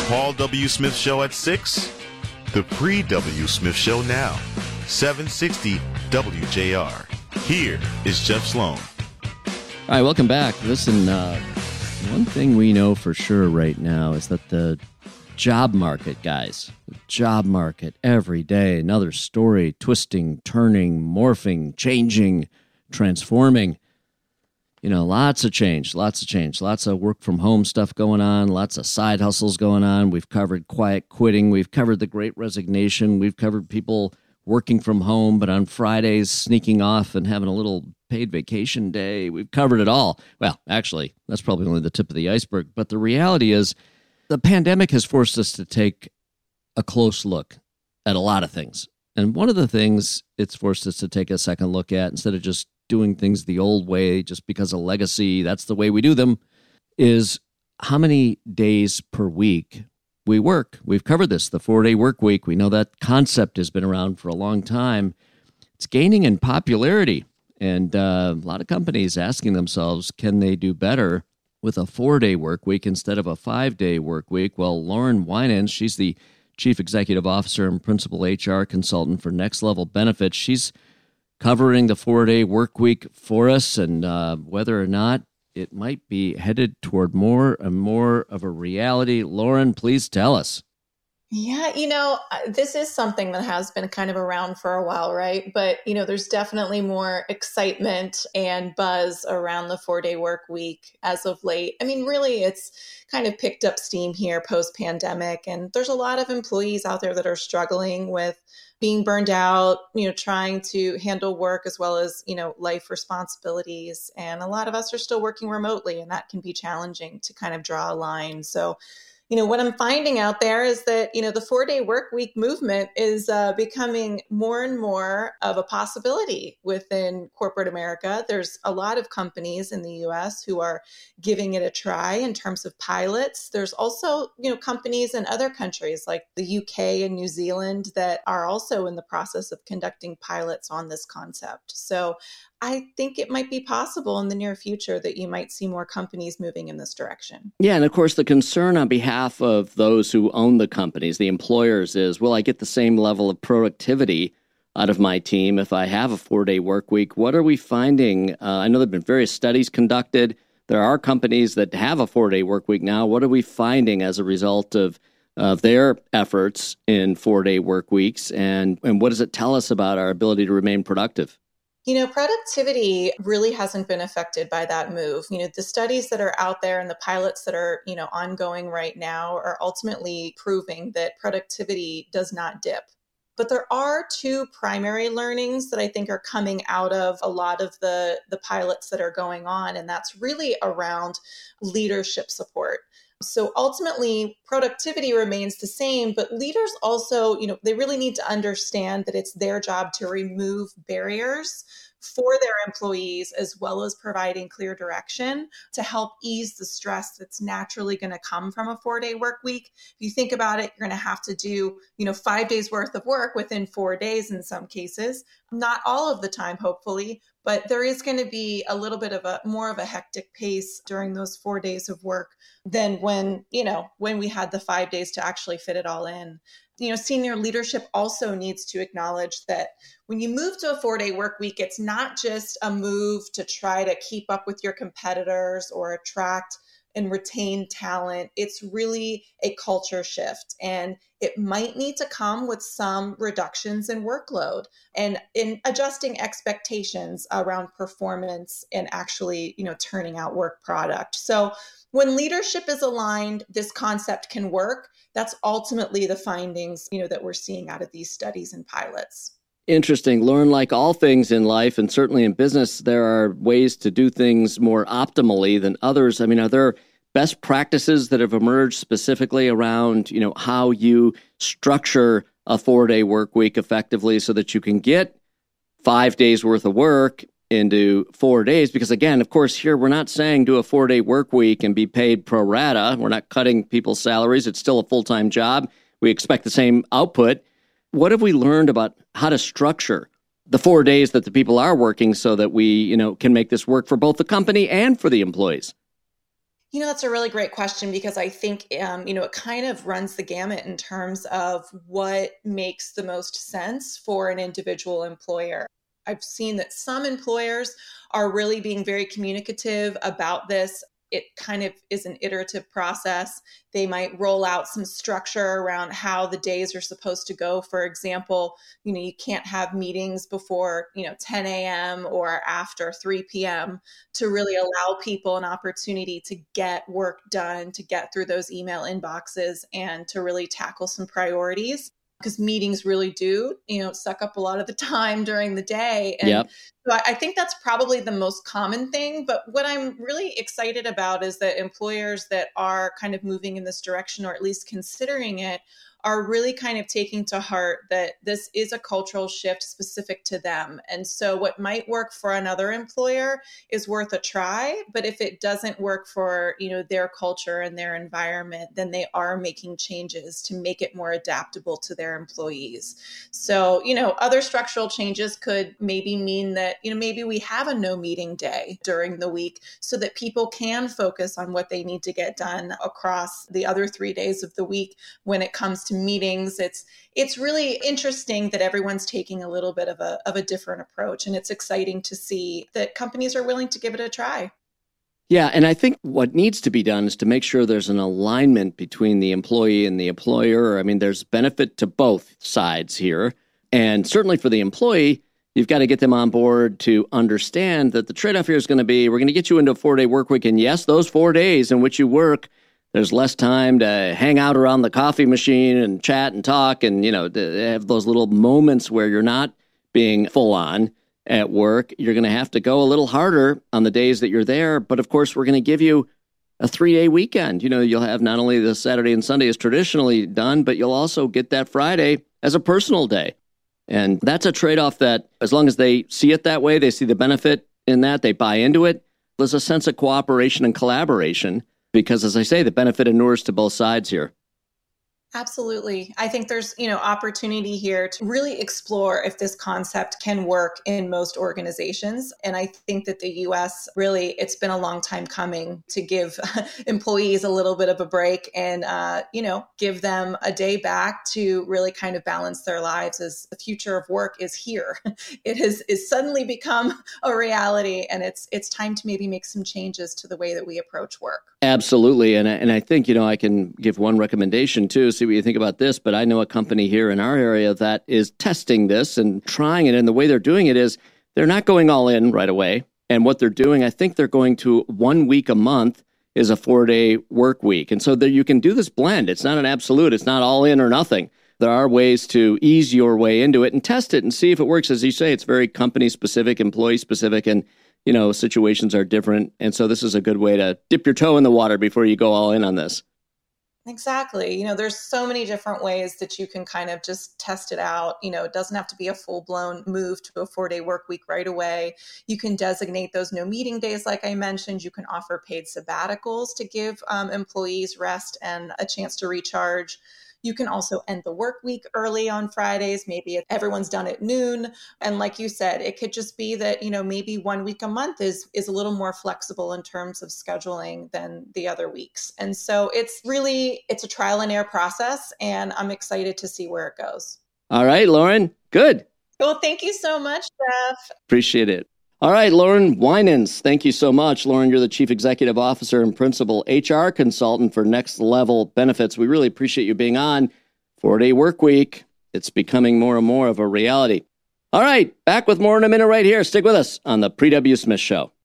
Paul W. Smith Show at 6. The pre-W. Smith Show now. 760 WJR. Here is Jeff Sloan. All right, welcome back. Listen, one thing we know for sure right now is that the job market, guys, the job market every day, another story, twisting, turning, morphing, changing, transforming. You know, lots of change, lots of work from home stuff going on, lots of side hustles going on. We've covered quiet quitting. We've covered the Great Resignation. We've covered people working from home, but on Fridays sneaking off and having a little paid vacation day. We've covered it all. Well, actually, that's probably only the tip of the iceberg. But the reality is the pandemic has forced us to take a close look at a lot of things. And one of the things it's forced us to take a second look at, instead of just doing things the old way just because of legacy, that's the way we do them, is how many days per week we work. We've covered this, the 4-day work week. We know that concept has been around for a long time. It's gaining in popularity, and a lot of companies asking themselves, can they do better with a 4-day work week instead of a 5-day work week? Well, Lauren Winans, she's the Chief Executive Officer and Principal HR Consultant for Next Level Benefits. She's covering the 4-day work week for us, and whether or not it might be headed toward more and more of a reality. Lauren, please tell us. Yeah, this is something that has been kind of around for a while, right? But, there's definitely more excitement and buzz around the 4-day work week as of late. I mean, really, it's kind of picked up steam here post-pandemic. And there's a lot of employees out there that are struggling with being burned out, trying to handle work as well as, life responsibilities. And a lot of us are still working remotely, and that can be challenging to kind of draw a line. So, what I'm finding out there is that, the 4-day work week movement is becoming more and more of a possibility within corporate America. There's a lot of companies in the US who are giving it a try in terms of pilots. There's also, companies in other countries like the UK and New Zealand that are also in the process of conducting pilots on this concept. So I think it might be possible in the near future that you might see more companies moving in this direction. Yeah, and of course, the concern on behalf of those who own the companies, the employers, is, will I get the same level of productivity out of my team if I have a 4-day work week? What are we finding? I know there have been various studies conducted. There are companies that have a 4-day work week now. What are we finding as a result of their efforts in 4-day work weeks? And what does it tell us about our ability to remain productive? Productivity really hasn't been affected by that move. The studies that are out there and the pilots that are, ongoing right now are ultimately proving that productivity does not dip. But there are two primary learnings that I think are coming out of a lot of the pilots that are going on, and that's really around leadership support. So ultimately, productivity remains the same, but leaders also, they really need to understand that it's their job to remove barriers for their employees, as well as providing clear direction to help ease the stress that's naturally going to come from a 4-day work week. If you think about it, you're going to have to do, 5 days worth of work within 4 days in some cases, not all of the time, hopefully, but there is going to be a little bit of more of a hectic pace during those 4 days of work than when we had the 5 days to actually fit it all in. Senior leadership also needs to acknowledge that when you move to a 4-day work week, it's not just a move to try to keep up with your competitors or attract and retain talent. It's really a culture shift, and it might need to come with some reductions in workload and in adjusting expectations around performance and actually, turning out work product. So when leadership is aligned, this concept can work. That's ultimately the findings, that we're seeing out of these studies and pilots. Interesting. Lauren, like all things in life and certainly in business, there are ways to do things more optimally than others. I mean, are there best practices that have emerged specifically around, how you structure a 4-day work week effectively so that you can get 5 days worth of work into 4 days? Because again, of course, here we're not saying do a 4-day work week and be paid pro rata. We're not cutting people's salaries. It's still a full-time job. We expect the same output. What have we learned about how to structure the 4 days that the people are working so that we, can make this work for both the company and for the employees? That's a really great question because I think, it kind of runs the gamut in terms of what makes the most sense for an individual employer. I've seen that some employers are really being very communicative about this. It kind of is an iterative process. They might roll out some structure around how the days are supposed to go. For example, you can't have meetings before, 10 a.m. or after 3 p.m. to really allow people an opportunity to get work done, to get through those email inboxes and to really tackle some priorities. Because meetings really do, suck up a lot of the time during the day. And Yep. so I think that's probably the most common thing. But what I'm really excited about is that employers that are kind of moving in this direction, or at least considering it, are really kind of taking to heart that this is a cultural shift specific to them. And so what might work for another employer is worth a try. But if it doesn't work for, their culture and their environment, then they are making changes to make it more adaptable to their employees. So, other structural changes could maybe mean that, maybe we have a no meeting day during the week so that people can focus on what they need to get done across the other 3 days of the week when it comes to meetings. It's really interesting that everyone's taking a little bit of a different approach, and it's exciting to see that companies are willing to give it a try. Yeah, and I think what needs to be done is to make sure there's an alignment between the employee and the employer. I mean, there's benefit to both sides here. And certainly for the employee, you've got to get them on board to understand that the trade-off here is going to be, we're going to get you into a 4-day work week. And yes, those 4 days in which you work, there's less time to hang out around the coffee machine and chat and talk and, to have those little moments where you're not being full on at work. You're going to have to go a little harder on the days that you're there. But of course, we're going to give you a 3-day weekend. You'll have not only the Saturday and Sunday as traditionally done, but you'll also get that Friday as a personal day. And that's a trade-off that as long as they see it that way, they see the benefit in that, they buy into it, there's a sense of cooperation and collaboration. Because, as I say, the benefit inures to both sides here. Absolutely. I think there's, opportunity here to really explore if this concept can work in most organizations. And I think that the US really, it's been a long time coming to give employees a little bit of a break and, give them a day back to really kind of balance their lives as the future of work is here. It has suddenly become a reality, and it's time to maybe make some changes to the way that we approach work. Absolutely. And I think, I can give one recommendation too, see what you think about this, but I know a company here in our area that is testing this and trying it. And the way they're doing it is they're not going all in right away. And what they're doing, I think they're going to 1 week a month is a 4-day work week. And so there you can do this blend. It's not an absolute. It's not all in or nothing. There are ways to ease your way into it and test it and see if it works. As you say, it's very company specific, employee specific, and situations are different. And so this is a good way to dip your toe in the water before you go all in on this. Exactly. There's so many different ways that you can kind of just test it out. It doesn't have to be a full-blown move to a 4-day work week right away. You can designate those no meeting days, like I mentioned. You can offer paid sabbaticals to give employees rest and a chance to recharge. You can also end the work week early on Fridays. Maybe everyone's done at noon. And like you said, it could just be that, maybe 1 week a month is a little more flexible in terms of scheduling than the other weeks. And so it's a trial and error process, and I'm excited to see where it goes. All right, Lauren. Good. Well, thank you so much, Jeff. Appreciate it. All right, Lauren Winans, thank you so much. Lauren, you're the Chief Executive Officer and Principal HR Consultant for Next Level Benefits. We really appreciate you being on. 4-day work week. It's becoming more and more of a reality. All right, back with more in a minute right here. Stick with us on the Pre-W. Smith Show.